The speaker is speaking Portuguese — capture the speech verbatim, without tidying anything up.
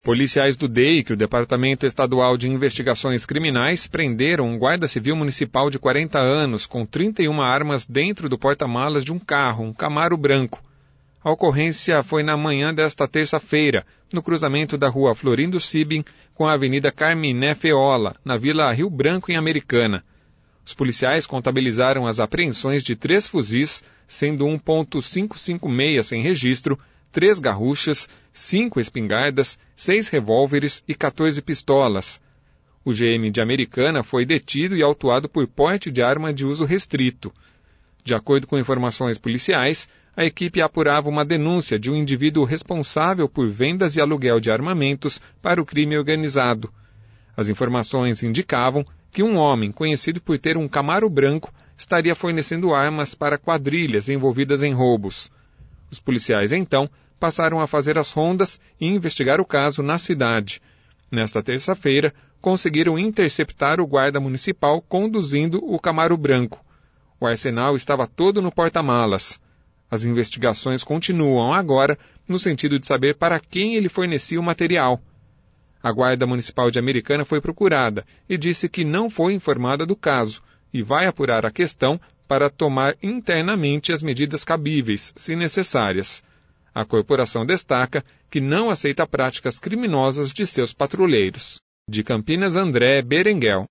Policiais do D E I C, o Departamento Estadual de Investigações Criminais, prenderam um guarda civil municipal de quarenta anos com trinta e uma armas dentro do porta-malas de um carro, um Camaro branco. A ocorrência foi na manhã desta terça-feira, no cruzamento da rua Florindo Sibin com a Avenida Carminé Feola, na Vila Rio Branco, em Americana. Os policiais contabilizaram as apreensões de três fuzis, sendo um ponto quinhentos e cinquenta e seis sem registro, três garruchas, cinco espingardas, seis revólveres e quatorze pistolas. O G M de Americana foi detido e autuado por porte de arma de uso restrito. De acordo com informações policiais, a equipe apurava uma denúncia de um indivíduo responsável por vendas e aluguel de armamentos para o crime organizado. As informações indicavam que um homem conhecido por ter um Camaro branco estaria fornecendo armas para quadrilhas envolvidas em roubos. Os policiais, então, passaram a fazer as rondas e investigar o caso na cidade. Nesta terça-feira, conseguiram interceptar o guarda municipal conduzindo o Camaro branco. O arsenal estava todo no porta-malas. As investigações continuam agora no sentido de saber para quem ele fornecia o material. A Guarda Municipal de Americana foi procurada e disse que não foi informada do caso e vai apurar a questão para tomar internamente as medidas cabíveis, se necessárias. A corporação destaca que não aceita práticas criminosas de seus patrulheiros. De Campinas, André Berenguel.